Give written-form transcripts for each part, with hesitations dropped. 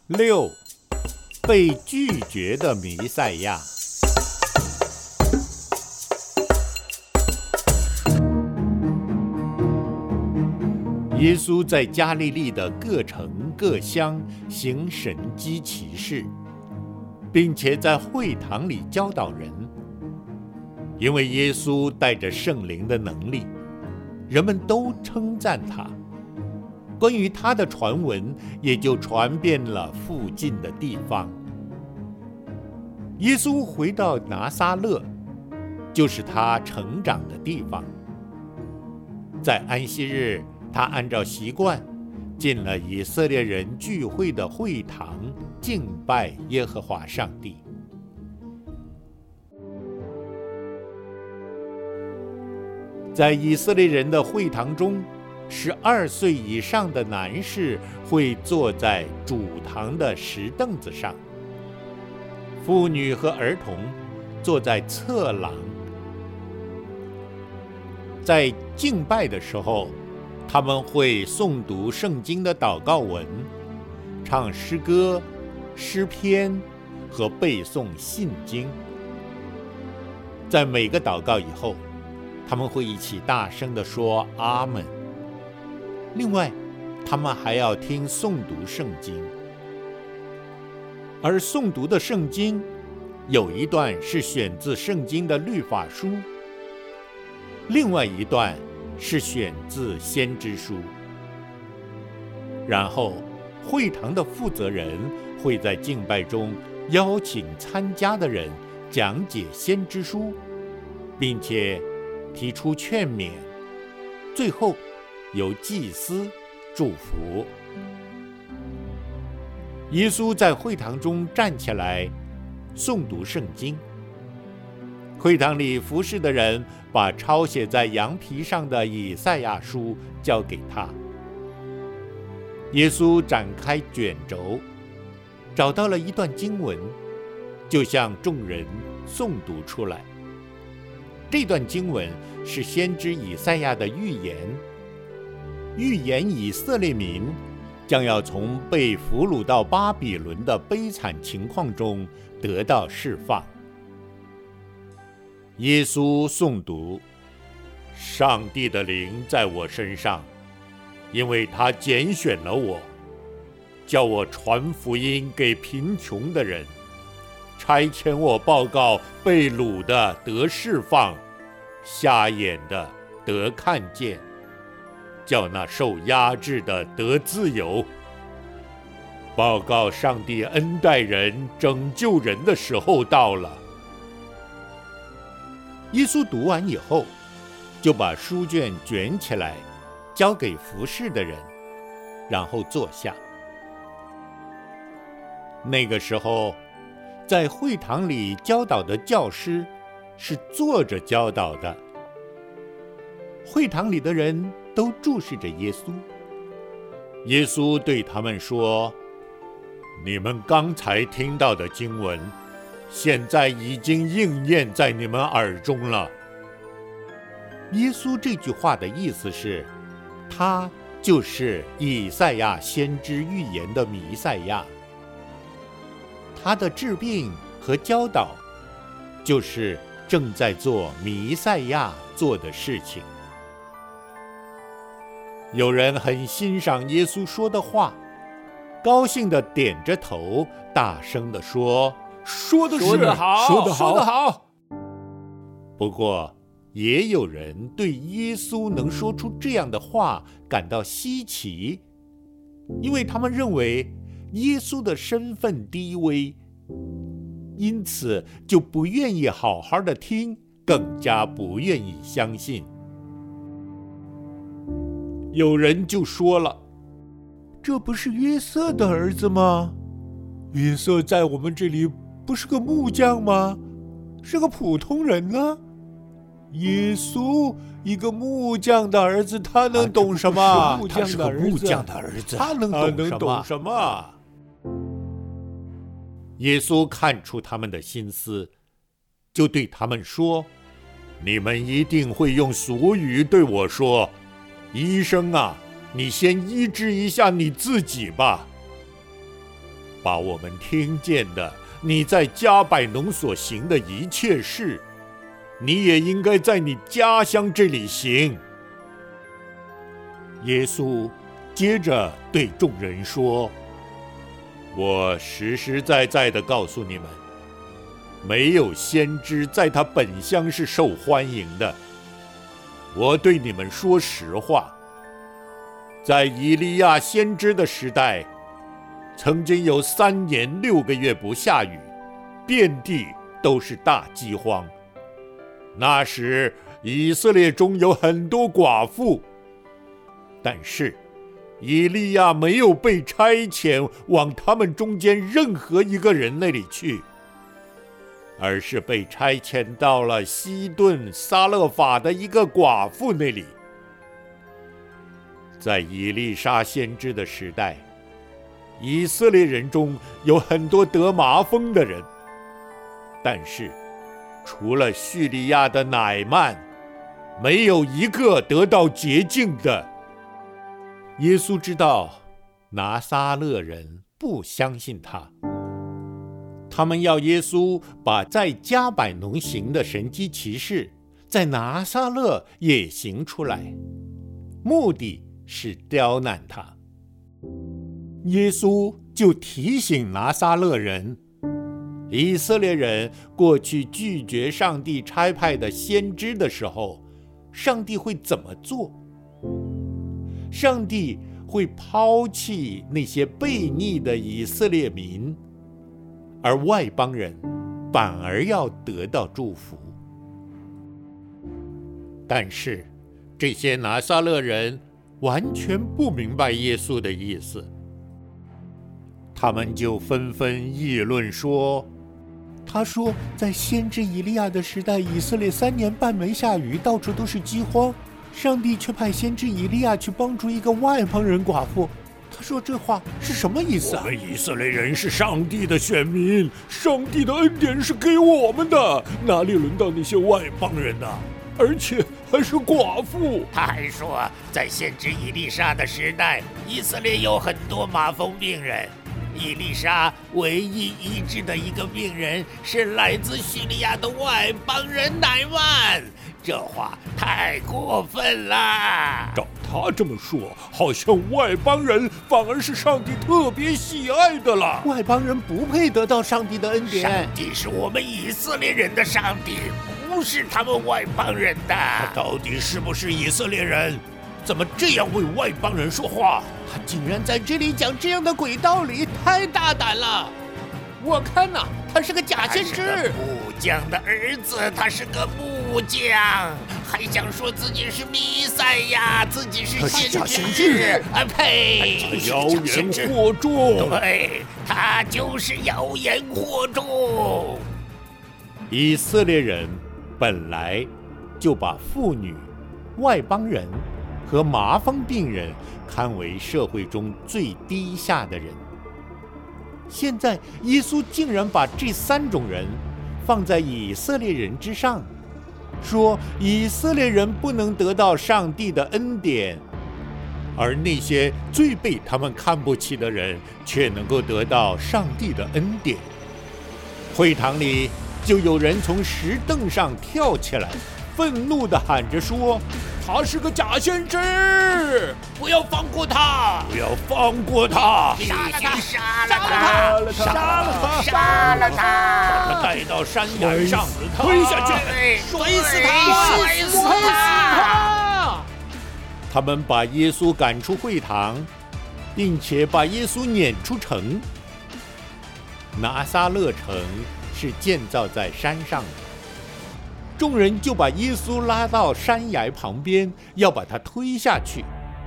6. 被拒绝的弥赛亚。耶稣在加利利的各城各乡行神迹奇事，并且在会堂里教导人。因为耶稣带着圣灵的能力，人们都称赞他。关于他的传闻也就传遍了附近的地方。耶稣回到拿撒勒，就是他成长的地方。在安息日，他按照习惯进了以色列人聚会的会堂，敬拜耶和华上帝。在以色列人的会堂中，12岁以上的男士会坐在主堂的石凳子上，妇女和儿童坐在侧廊。在敬拜的时候，他们会诵读圣经的祷告文，唱诗歌、诗篇和背诵信经。在每个祷告以后，他们会一起大声地说阿们。另外，他们还要听诵读圣经，而诵读的圣经有一段是选自圣经的律法书，另外一段是选自先知书。然后，会堂的负责人会在敬拜中邀请参加的人讲解先知书，并且提出劝勉，最后由祭司祝福。耶稣在会堂中站起来诵读圣经。会堂里服侍的人把抄写在羊皮上的以赛亚书交给他。耶稣展开卷轴，找到了一段经文，就向众人诵读出来。这段经文是先知以赛亚的预言，预言以色列民将要从被俘虏到巴比伦的悲惨情况中得到释放。耶稣诵读：上帝的灵在我身上，因为他拣选了我，叫我传福音给贫穷的人，差遣我报告被掳的得释放，瞎眼的得看见，叫那受压制的得自由，报告上帝恩待人、拯救人的时候到了。耶稣读完以后，就把书卷卷起来，交给服侍的人，然后坐下。那个时候，在会堂里教导的教师是坐着教导的。会堂里的人都注视着耶稣。耶稣对他们说：你们刚才听到的经文，现在已经应验在你们耳中了。耶稣这句话的意思是，他就是以赛亚先知预言的弥赛亚。他的治病和教导，就是正在做弥赛亚做的事情。有人很欣赏耶稣说的话，高兴地点着头，大声地说：说得好，说得好。不过，也有人对耶稣能说出这样的话感到稀奇，因为他们认为耶稣的身份低微，因此就不愿意好好的听，更加不愿意相信。有人就说了：这不是约瑟的儿子吗？约瑟在我们这里不是个木匠吗？是个普通人呢。耶稣一个木匠的儿子，他能懂什么？他是个木匠的儿子，他能懂什么？耶稣看出他们的心思，就对他们说：你们一定会用俗语对我说：医生啊，你先医治一下你自己吧。 把我们听见的你在加百农所行的一切事，你也应该在你家乡这里行。”耶稣接着对众人说：“我实实在在地告诉你们，没有先知在他本乡是受欢迎的。我对你们说实话，在以利亚先知的时代，曾经有3年6个月不下雨，遍地都是大饥荒。那时以色列中有很多寡妇，但是以利亚没有被差遣往他们中间任何一个人那里去，而是被差遣到了西顿撒勒法的一个寡妇那里。在以利沙先知的时代，以色列人中有很多得麻风的人，但是除了叙利亚的乃縵，没有一个得到洁净的。耶稣知道拿撒勒人不相信他，他们要耶稣把在加百农行的神迹奇事，在拿撒勒也行出来，目的是刁难他。耶稣就提醒拿撒勒人，以色列人过去拒绝上帝差派的先知的时候，上帝会怎么做？上帝会抛弃那些悖逆的以色列民，而外邦人反而要得到祝福。但是这些拿撒勒人完全不明白耶稣的意思，他们就纷纷议论说：“他说，在先知以利亚的时代，以色列3年半没下雨，到处都是饥荒，上帝却派先知以利亚去帮助一个外邦人寡妇。他说这话是什么意思啊？我们以色列人是上帝的选民，上帝的恩典是给我们的，哪里轮到那些外邦人呢？而且还是寡妇。” 他还说，在先知以利沙的时代，以色列有很多麻风病人，以利沙唯一医治的一个病人是来自叙利亚的外邦人乃縵。这话太过分了。 照他这么说，好像外邦人反而是上帝特别喜爱的了。 外邦人不配得到上帝的恩典。 上帝是我们以色列人的上帝，不是他们外邦人的。 他到底是不是以色列人？怎么这样为外邦人说话？ 他竟然在这里讲这样的鬼道理，太大胆了！我看呐，他是个假先知。 他是个木匠的儿子，他是个木匠，还想说自己是弥赛亚，自己是先知。呸！ 妖言惑众。 对，他就是妖言惑众。 以色列人本来就把妇女、外邦人和麻风病人看为社会中最低下的人，现在耶稣竟然把这3种人放在以色列人之上，说以色列人不能得到上帝的恩典，而那些最被他们看不起的人却能够得到上帝的恩典。会堂里就有人从石凳上跳起来，愤怒地喊着说：“他是个假先知， 不要放过他！ 不要放过他！ 必须杀了他！杀了他！ 把他带到山崖上，推下去， 摔死他！摔死他！” 他们把耶稣赶出会堂，并且把耶稣撵出城。拿撒勒城是建造在山上的，众人就把耶稣拉到山崖旁边，要把他推下去。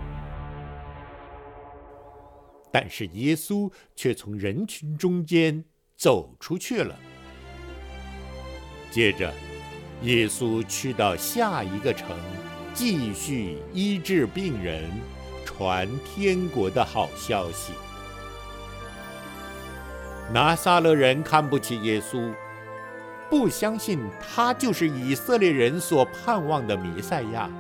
但是耶稣却从人群中间走出去了。接着，耶稣去到下一个城，继续医治病人，传天国的好消息。拿撒勒人看不起耶稣，不相信他就是以色列人所盼望的弥赛亚。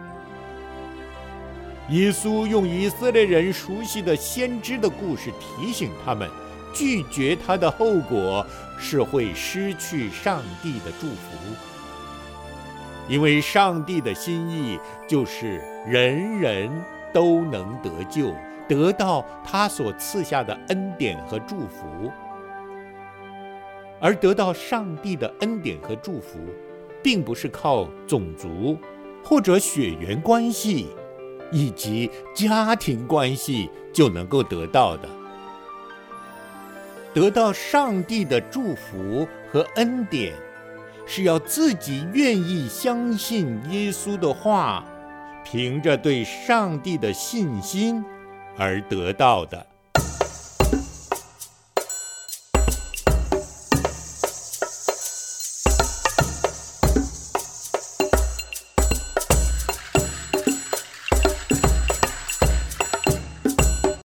耶稣用以色列人熟悉的先知的故事提醒他们， 拒绝它的后果是会失去上帝的祝福。因为上帝的心意就是人人都能得救，得到他所赐下的恩典和祝福。而得到上帝的恩典和祝福，并不是靠种族或者血缘关系以及家庭关系就能够得到的。得到上帝的祝福和恩典，是要自己愿意相信耶稣的话，凭着对上帝的信心而得到的。